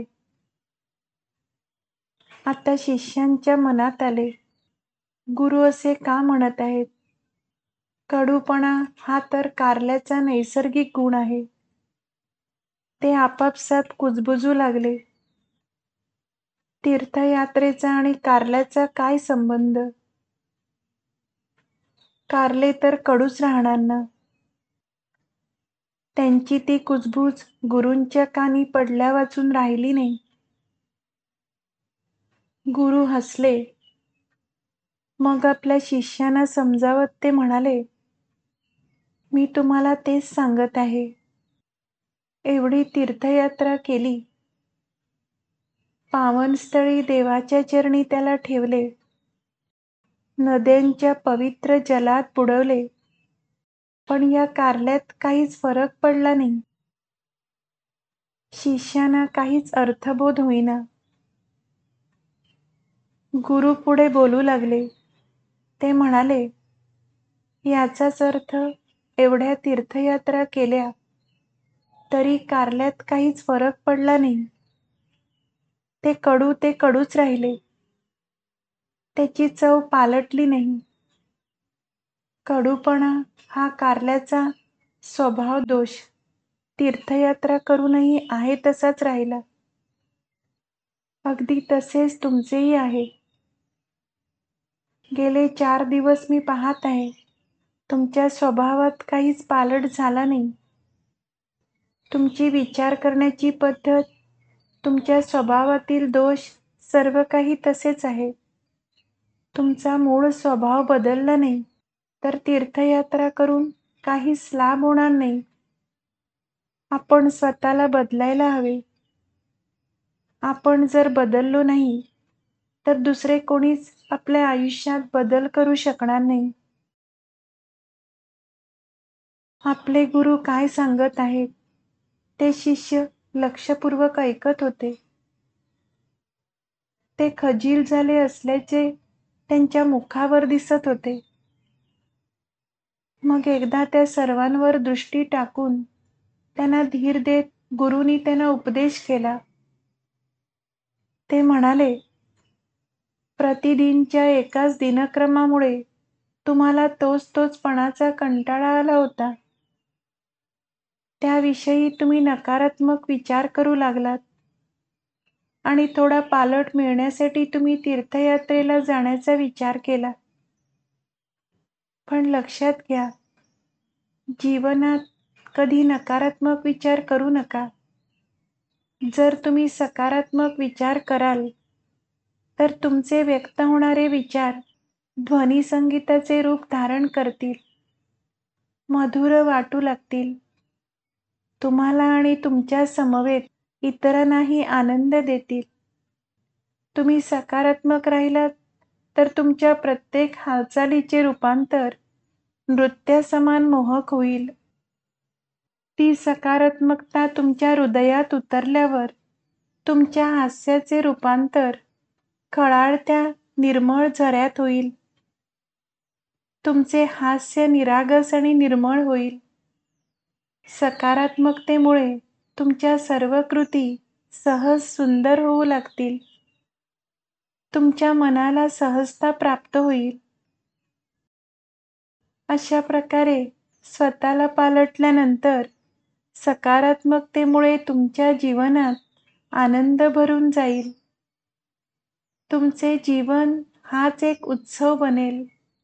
आता शिष्यांच्या मनात आले, गुरु असे का म्हणत आहेत? कडूपणा हा तर कारल्याचा नैसर्गिक गुण आहे. ते आपापसात कुजबुजू लागले. तीर्थयात्रेचा आणि कारल्याचा काय संबंध? कारले तर कडूच राहणार ना. त्यांची ती कुजबूज गुरूंच्या कानी पडल्या वाचून राहिली नाही. गुरु हसले. मग आपल्या शिष्यांना समजावत ते म्हणाले, मी तुम्हाला तेच सांगत आहे. एवढी तीर्थयात्रा केली, पावनस्थळी देवाच्या चरणी त्याला ठेवले, नद्यांच्या पवित्र जलात बुडवले, पण या कारल्यात काहीच फरक पडला नाही. शिष्यांना काहीच अर्थबोध होईना. गुरु पुढे बोलू लागले. ते म्हणाले, याचाच अर्थ एवढ्या तीर्थयात्रा केल्या तरी कारल्यात काहीच फरक पडला नाही. ते कडू ते कडूच राहिले. त्याची चव पालटली नाही. कडूपणा हा कारल्याचा स्वभाव दोष तीर्थयात्रा करूनही आहे तसाच राहिला. अगदी तसेच तुमचेही आहे. गेले चार दिवस मी पाहत आहे, तुमच्या स्वभावात काहीच पालट झाला नाही. तुमची विचार करण्याची पद्धत, तुमच्या स्वभावातील दोष सर्व काही तसेच आहे. तुमचा मूळ स्वभाव बदलला नाही तर तीर्थयात्रा करून काहीच लाभ होणार नाही. आपण स्वतःला बदलायला हवे. आपण जर बदललो नाही तर दुसरे कोणीच आपल्या आयुष्यात बदल करू शकणार नाही. आपले गुरु काय सांगत आहेत ते शिष्य लक्षपूर्वक ऐकत होते. ते खजील झाले असल्याचे त्यांच्या मुखावर दिसत होते. मग एकदा त्या सर्वांवर दृष्टी टाकून त्यांना धीर देत गुरूंनी त्यांना उपदेश केला. ते म्हणाले, प्रतिदिनच्या एकाच दिनक्रमामुळे तुम्हाला तोच तोचपणाचा कंटाळा आला होता. त्याविषयी तुम्ही नकारात्मक विचार करू लागलात आणि थोडा पालट मिळण्यासाठी तुम्ही तीर्थयात्रेला जाण्याचा विचार केला. पण लक्षात घ्या, जीवनात कधी नकारात्मक विचार करू नका. जर तुम्ही सकारात्मक विचार कराल तर तुमचे व्यक्त होणारे विचार ध्वनिसंगीताचे रूप धारण करतील, मधुर वाटू लागतील. तुम्हाला आणि तुमच्या समवेत इतरांनाही आनंद देतील. तुम्ही सकारात्मक राहिलात तर तुमच्या प्रत्येक हालचालीचे रूपांतर नृत्यासमान मोहक होईल. ती सकारात्मकता तुमच्या हृदयात उतरल्यावर तुमच्या हास्याचे रूपांतर खळाळत्या निर्मळ झऱ्यात होईल. तुमचे हास्य निरागस आणि निर्मळ होईल. सकारात्मकतेमुळे तुमच्या सर्व कृती सहज सुंदर होऊ लागतील. तुमच्या मनाला सहजता प्राप्त होईल. अशा प्रकारे स्वतःला पालटल्यानंतर सकारात्मकतेमुळे तुमच्या जीवनात आनंद भरून जाईल. तुमचे जीवन हाच एक उत्सव बनेल.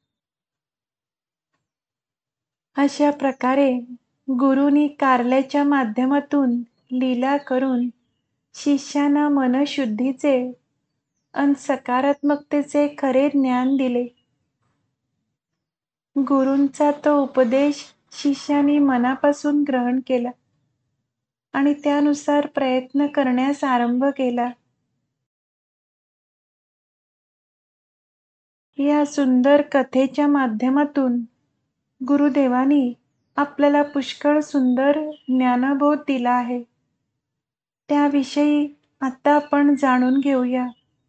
अशा प्रकारे गुरूंनी कारल्याच्या माध्यमातून लीला करून शिष्यांना मनशुद्धीचे आणि सकारात्मकतेचे खरे ज्ञान दिले. गुरूंचा तो उपदेश शिष्यांनी मनापासून ग्रहण केला आणि त्यानुसार प्रयत्न करण्यास आरंभ केला. या सुंदर कथेच्या माध्यमातून गुरुदेवांनी आपल्याला पुष्कळ सुंदर ज्ञानबोध दिला आहे. त्याविषयी आता आपण जाणून घेऊया.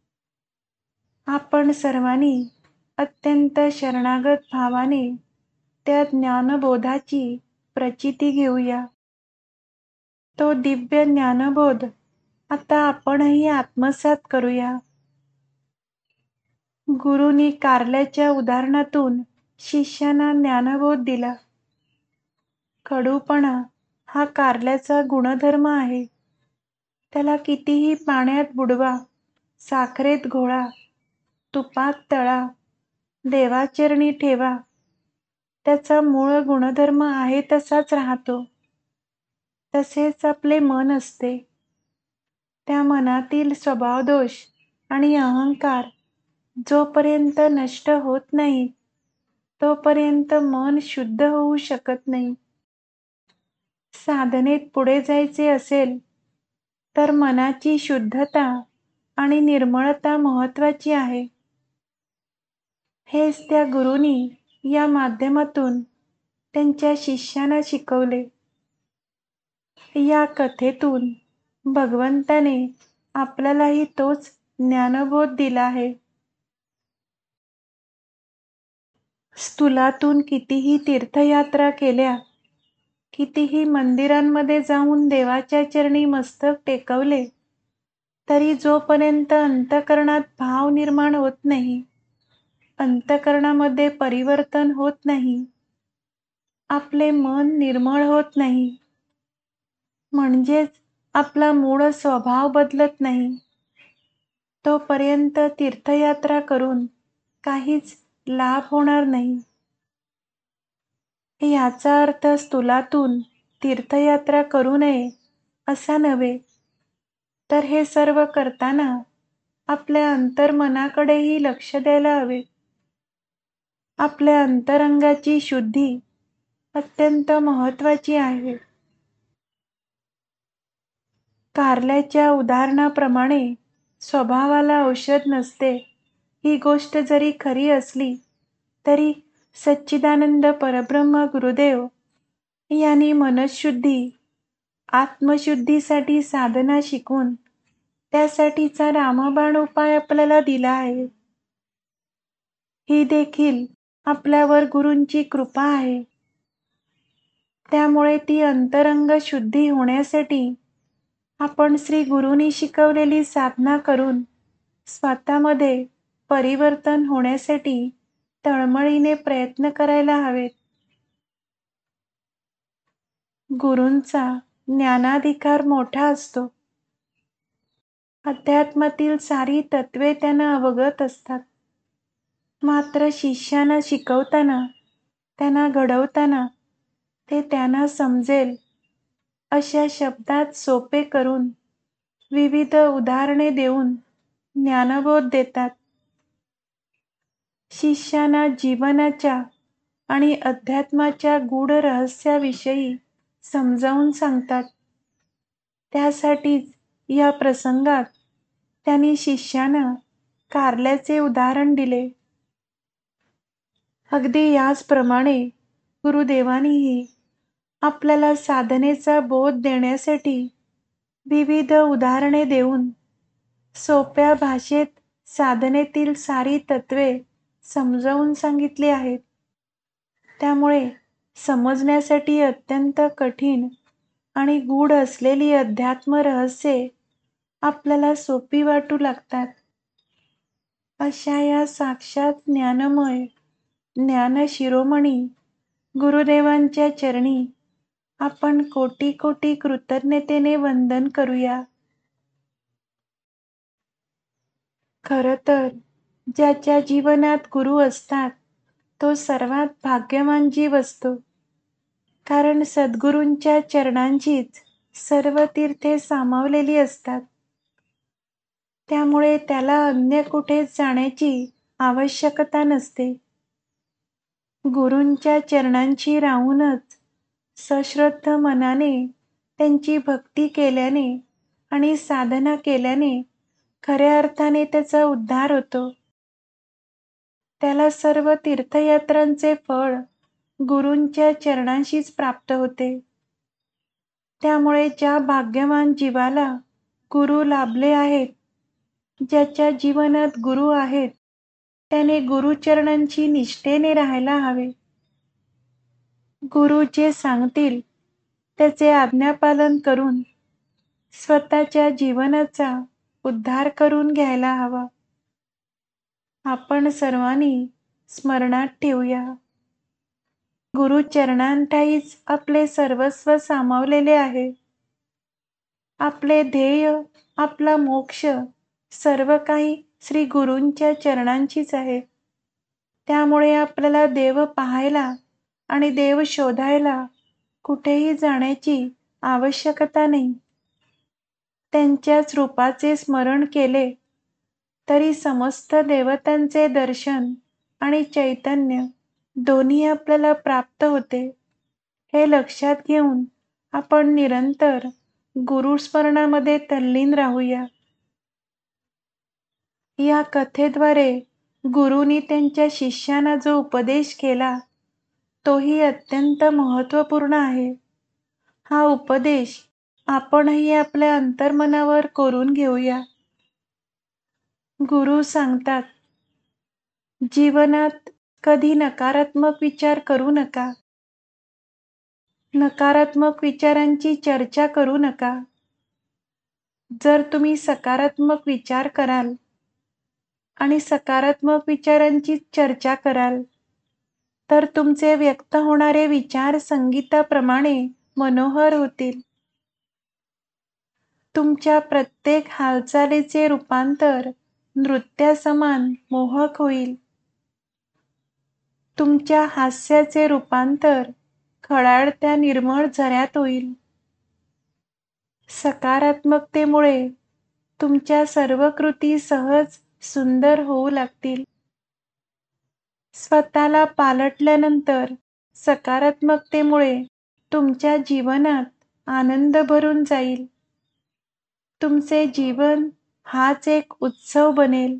आपण सर्वांनी अत्यंत शरणागत भावाने त्या ज्ञानबोधाची प्रचिती घेऊया. तो दिव्य ज्ञानबोध आता आपणही आत्मसात करूया. गुरूंनी कारल्याच्या उदाहरणातून शिष्यांना ज्ञानबोध दिला. कडूपणा हा कारल्याचा गुणधर्म आहे. त्याला कितीही पाण्यात बुडवा, साखरेत घोळा, तुपात तळा, देवाचरणी ठेवा, त्याचा मूळ गुणधर्म आहे तसाच राहतो. तसेच आपले मन असते. त्या मनातील स्वभावदोष आणि अहंकार जोपर्यंत नष्ट होत नाही तोपर्यंत मन शुद्ध होऊ शकत नाही. साधनेत पुढे जायचे असेल तर मनाची शुद्धता आणि निर्मळता महत्त्वाची आहे. हेच त्या गुरूंनी या माध्यमातून त्यांच्या शिष्यांना शिकवले. या कथेतून भगवंताने आपल्यालाही तोच ज्ञानबोध दिला आहे. स्थूलातून कितीही तीर्थयात्रा केल्या, कितीही मंदिरांमध्ये जाऊन देवाच्या चरणी मस्तक टेकवले, तरी जोपर्यंत अंतःकरणात भाव निर्माण होत नाही, अंतःकरणामध्ये परिवर्तन होत नाही, आपले मन निर्मळ होत नाही, म्हणजेच आपला मूळ स्वभाव बदलत नाही, तोपर्यंत तीर्थयात्रा करून काहीच लाभ होणार नाही. याचा अर्थ स्थूलातून तीर्थयात्रा करू नये असा नव्हे, तर हे सर्व करताना आपल्या अंतर्मनाकडेही लक्ष द्यायला हवे. आपल्या अंतरंगाची शुद्धी अत्यंत महत्त्वाची आहे. कारल्याच्या उदाहरणाप्रमाणे स्वभावाला औषध नसते ही गोष्ट जरी खरी असली तरी सच्चिदानंद परब्रह्म गुरुदेव यांनी मनशुद्धी, आत्मशुद्धीसाठी साधना शिकवून त्यासाठीचा रामबाण उपाय आपल्याला दिला आहे. ही देखील आपल्यावर गुरूंची कृपा आहे. त्यामुळे ती अंतरंग शुद्धी होण्यासाठी आपण श्री गुरूंनी शिकवलेली साधना करून स्वतःमध्ये परिवर्तन होण्यासाठी तळमळीने प्रयत्न करायला हवेत. गुरूंचा ज्ञानाधिकार मोठा असतो. अध्यात्मातील सारी तत्वे त्यांना अवगत असतात. मात्र शिष्यांना शिकवताना, त्यांना घडवताना ते त्यांना समजेल अशा शब्दात सोपे करून विविध उदाहरणे देऊन ज्ञानबोध देतात. शिष्यांना जीवनाच्या आणि अध्यात्माच्या गूढ रहस्याविषयी समजावून सांगतात. त्यासाठीच या प्रसंगात त्यांनी शिष्यानं कारल्याचे उदाहरण दिले. अगदी याचप्रमाणे गुरुदेवांनीही आपल्याला साधनेचा बोध देण्यासाठी विविध उदाहरणे देऊन सोप्या भाषेत साधनेतील सारी तत्वे समजावून सांगितली आहेत. त्यामुळे समजण्यासाठी अत्यंत कठीण आणि गूढ असलेली अध्यात्म रहस्ये आपल्याला सोपी वाटू लागतात. अशा या साक्षात ज्ञानमय ज्ञानशिरोमणी गुरुदेवांच्या चरणी आपण कोटी कोटी कृतज्ञतेने वंदन करूया. खरं तर ज्याच्या जीवनात गुरु असतात तो सर्वात भाग्यवान जीव असतो. कारण सद्गुरूंच्या चरणांचीच सर्व तीर्थे सामावलेली असतात. त्यामुळे त्याला अन्य कुठेच जाण्याची आवश्यकता नसते. गुरूंच्या चरणांची राहूनच सश्रद्ध मनाने त्यांची भक्ती केल्याने आणि साधना केल्याने खऱ्या अर्थाने त्याचा उद्धार होतो. त्याला सर्व तीर्थयात्रांचे फळ गुरूंच्या चरणांशीच प्राप्त होते. त्यामुळे ज्या भाग्यवान जीवाला गुरु लाभले आहेत, ज्याच्या जीवनात गुरु आहेत, त्याने गुरुचरणांची निष्ठेने राहायला हवे. गुरु जे सांगतील त्याचे आज्ञापालन करून स्वतःच्या जीवनाचा उद्धार करून घ्यायला हवा. आपण सर्वांनी स्मरणात ठेवूया, गुरुचरणांठाईच आपले सर्वस्व सामावलेले आहे. आपले ध्येय, आपला मोक्ष सर्व काही श्री गुरूंच्या चरणांचीच आहे. त्यामुळे आपल्याला देव पाहायला आणि देव शोधायला कुठेही जाण्याची आवश्यकता नाही. त्यांच्याच रूपाचे स्मरण केले तरी समस्त देवतांचे दर्शन आणि चैतन्य दोन्ही आपल्याला प्राप्त होते. हे लक्षात घेऊन आपण निरंतर गुरुस्मरणामध्ये तल्लीन राहूया. या कथेद्वारे गुरूंनी त्यांच्या शिष्यांना जो उपदेश केला तोही अत्यंत महत्त्वपूर्ण आहे. हा उपदेश आपणही आपल्या अंतर्मनावर कोरून घेऊया. गुरु सांगतात, जीवनात कधी नकारात्मक विचार करू नका. नकारात्मक विचारांची चर्चा करू नका. जर तुम्ही सकारात्मक विचार कराल आणि सकारात्मक विचारांची चर्चा कराल तर तुमचे व्यक्त होणारे विचार संगीताप्रमाणे मनोहर होतील. तुमच्या प्रत्येक हालचालीचे रूपांतर नृत्यासमान मोहक होईल. तुमच्या हास्याचे रूपांतर खळाळत्या निर्मळ झऱ्यात होईल. सकारात्मकतेमुळे तुमच्या सर्व कृती सहज सुंदर होऊ लागतील. स्वतःला पालटल्यानंतर सकारात्मकतेमुळे तुमच्या जीवनात आनंद भरून जाईल. तुमचे जीवन हाच एक उत्सव बनेल.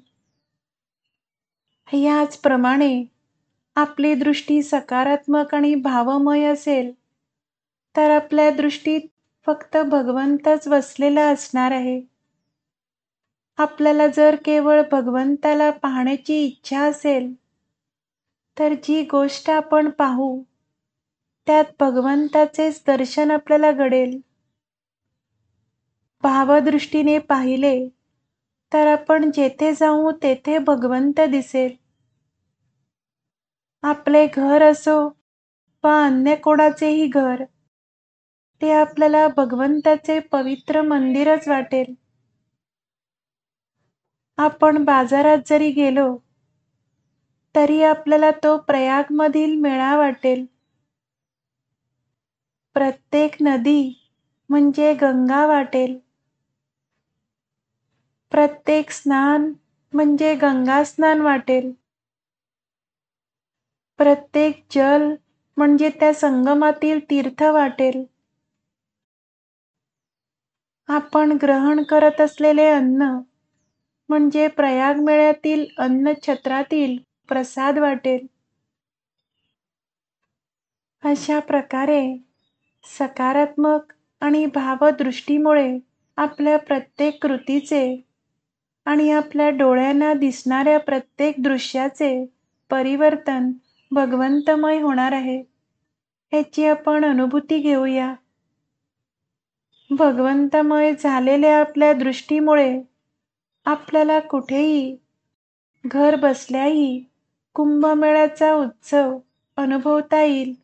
याचप्रमाणे आपली दृष्टी सकारात्मक आणि भावमय असेल तर आपल्या दृष्टीत फक्त भगवंतच वसलेला असणार आहे. आपल्याला जर केवळ भगवंताला पाहण्याची इच्छा असेल तर जी गोष्ट आपण पाहू त्यात भगवंताचेच दर्शन आपल्याला घडेल. भावदृष्टीने पाहिले तर आपण जेथे जाऊ तेथे भगवंत दिसेल. आपले घर असो वा अन्य कोणाचेही घर, ते आपल्याला भगवंताचे पवित्र मंदिरच वाटेल. आपण बाजारात जरी गेलो तरी आपल्याला तो प्रयागमधील मेळा वाटेल. प्रत्येक नदी म्हणजे गंगा वाटेल. प्रत्येक स्नान म्हणजे गंगा स्नान वाटेल. प्रत्येक जल म्हणजे त्या संगमातील तीर्थ वाटेल. आपण ग्रहण करत असलेले अन्न म्हणजे प्रयाग मेळ्यातील अन्न छत्रातील प्रसाद वाटेल. अशा प्रकारे सकारात्मक आणि भावदृष्टीमुळे आपल्या प्रत्येक कृतीचे आणि आपल्या डोळ्यांना दिसणाऱ्या प्रत्येक दृश्याचे परिवर्तन भगवंतमय होणार आहे, याची आपण अनुभूती घेऊया. भगवंतमय झालेल्या आपल्या दृष्टीमुळे आपल्याला कुठेही घर बसल्याही कुंभमेळ्याचा उत्सव अनुभवता येईल.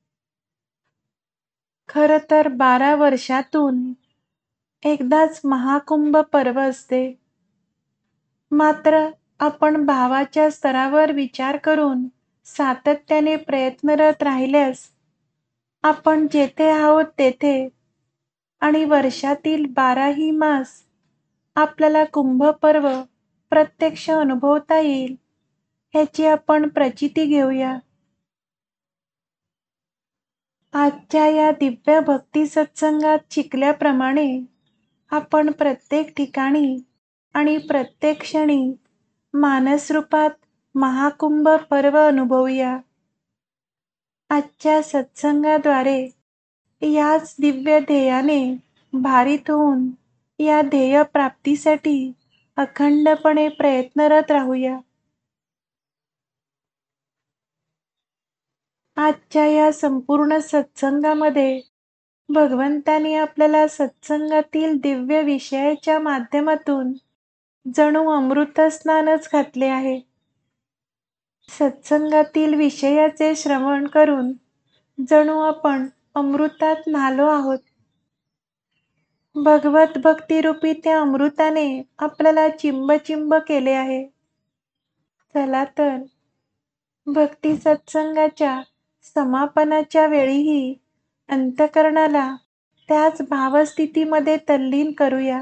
खरं तर बारा वर्षातून एकदाच महाकुंभ पर्व असते. मात्र आपण भावाच्या स्तरावर विचार करून सातत्याने प्रयत्नरत राहिल्यास आपण जेथे आहोत तेथे आणि वर्षातील बाराही मास आपल्याला कुंभ पर्व प्रत्यक्ष अनुभवता येईल, ह्याची आपण प्रचिती घेऊया. आजच्या या दिव्य भक्ती सत्संगात शिकल्याप्रमाणे आपण प्रत्येक ठिकाणी आणि प्रत्येक क्षणी मानसरूपात महाकुंभ पर्व अनुभवूया. आजच्या सत्संगाद्वारे याच दिव्य ध्येयाने भारित होऊन या ध्येय प्राप्तीसाठी अखंडपणे प्रयत्नरत राहूया. आजच्या या संपूर्ण सत्संगामध्ये भगवंतानी आपल्याला सत्संगातील दिव्य विषयाच्या माध्यमातून जणू अमृत स्नानच घातले आहे. सत्संगातील विषयाचे श्रवण करून जणू आपण अमृतात न्हालो आहोत. भगवत भक्तिरूपी त्या अमृताने आपल्याला चिंब-चिंब केले आहे. चला तर भक्ती सत्संगाच्या समापनाच्या वेळीही अंतःकरणाला त्याच भावस्थितीमध्ये तल्लीन करूया.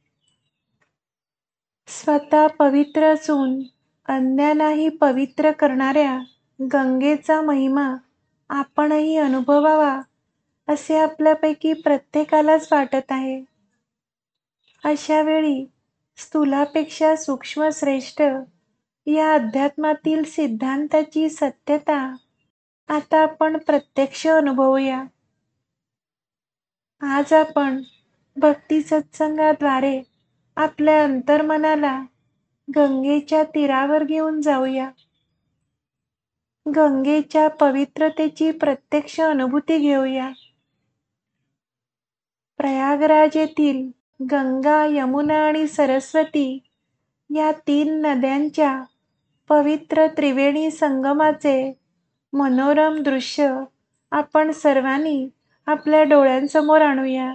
स्वतः पवित्र असून अन्यांनाही पवित्र करणाऱ्या गंगेचा महिमा आपणही अनुभवावा असे आपल्यापैकी प्रत्येकालाच वाटत आहे. अशा वेळी स्थूलापेक्षा सूक्ष्म श्रेष्ठ या अध्यात्मातील सिद्धांताची सत्यता आता आपण प्रत्यक्ष अनुभवूया. आज आपण भक्ती सत्संगाद्वारे आपल्या अंतर्मनाला गंगेच्या तीरावर घेऊन जाऊया. गंगेच्या पवित्रतेची प्रत्यक्ष अनुभूती घेऊया. प्रयागराज येथील गंगा, यमुना आणि सरस्वती या तीन नद्यांच्या पवित्र त्रिवेणी संगमाचे मनोरम दृश्य आपण सर्वांनी आपल्या डोळ्यांसमोर आणूया.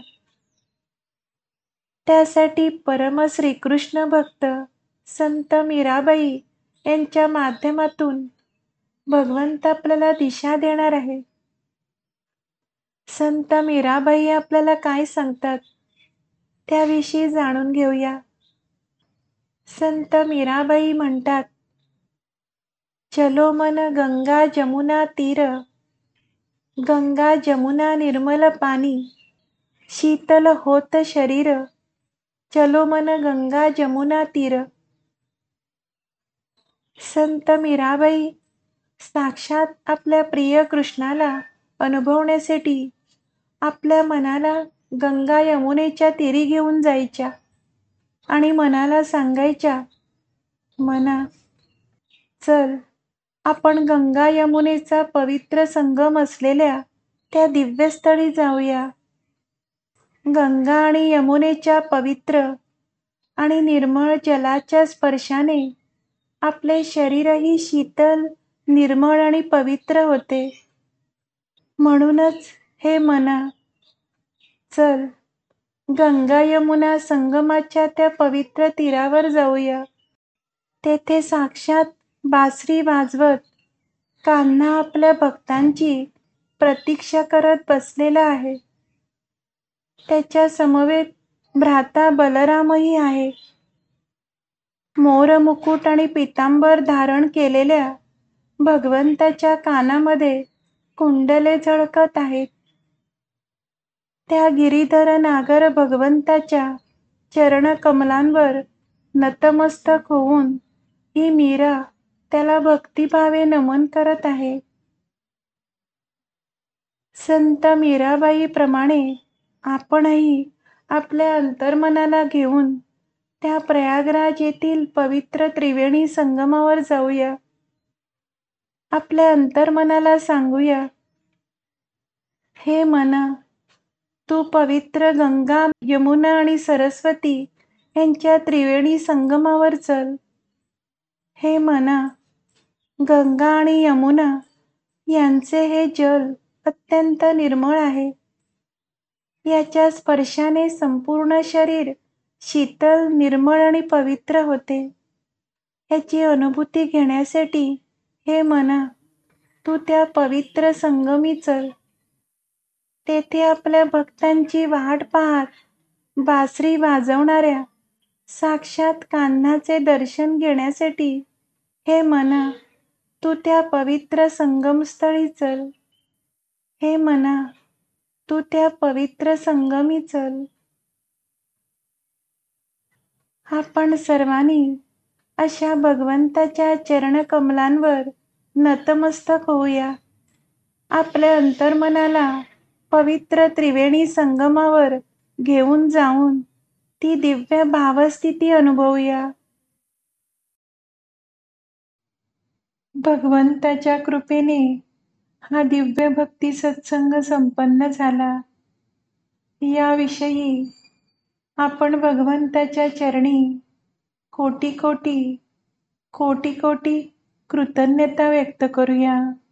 त्यासाठी परम श्रीकृष्ण भक्त संत मीराबाई यांच्या माध्यमातून भगवंत आपल्याला दिशा देणार आहे. संत मीराबाई आपल्याला काय सांगतात त्याविषयी जाणून घेऊया. संत मीराबाई म्हणतात, चलो मन गंगा जमुना तीर, गंगा जमुना निर्मल पाणी, शीतल होत शरीर, चलो मन गंगा जमुना तीर. संत मीराबाई साक्षात आपल्या प्रिय कृष्णाला अनुभवण्यासाठी आपल्या मनाला गंगा यमुनेच्या तीरी घेऊन जायच्या आणि मनाला सांगायच्या, मना चल आपण गंगा यमुनेचा पवित्र संगम असलेल्या त्या दिव्यस्थळी जाऊया. गंगा आणि यमुनेच्या पवित्र आणि निर्मळ जलाच्या स्पर्शाने आपले शरीरही शीतल, निर्मळ आणि पवित्र होते. म्हणूनच हे मना, चल गंगा यमुना संगमाच्या त्या पवित्र तीरावर जाऊया. तेथे साक्षात बासरी वाजवत कान्हा आपल्या भक्तांची प्रतीक्षा करत बसलेला आहे. त्याच्या समवेत भ्राता बलरामही आहे. मोर मुकुट आणि पितांबर धारण केलेल्या भगवंताच्या कानामध्ये कुंडले झळकत आहेत. त्या गिरीधर नागर भगवंताच्या चरणकमलांवर नतमस्तक होऊन ही मीरा त्याला भक्तिभावे नमन करत आहे. संत मीराबाई प्रमाणे आपणही आपल्या अंतर्मनाला घेऊन त्या प्रयागराज येथील पवित्र त्रिवेणी संगमावर जाऊया. आपल्या अंतर्मनाला सांगूया, हे मना, तू पवित्र गंगा, यमुना आणि सरस्वती यांच्या त्रिवेणी संगमावर चल. हे मना, गंगा आणि यमुना यांचे हे जल अत्यंत निर्मळ आहे. याच्या स्पर्शाने संपूर्ण शरीर शीतल, निर्मळ आणि पवित्र होते. याची अनुभूती घेण्यासाठी हे मना, तू त्या पवित्र संगमी चल. तेथे आपल्या भक्तांची वाट पाहत बासरी वाजवणाऱ्या साक्षात कान्हाचे दर्शन घेण्यासाठी हे मना, तू त्या पवित्र संगमस्थळी चल. हे मना, तू त्या पवित्र संगमी चल. आपण सर्वांनी अशा भगवंताच्या चरणकमलांवर नतमस्तक होऊया. आपल्या अंतर्मनाला पवित्र त्रिवेणी संगमावर घेऊन जाऊन ती दिव्य भावस्थिती अनुभवूया. भगवंताच्या कृपेने हा दिव्य भक्ती सत्संग संपन्न झाला. याविषयी आपण भगवंताच्या चरणी कोटी कोटी कोटी कोटी कृतज्ञता व्यक्त करूया.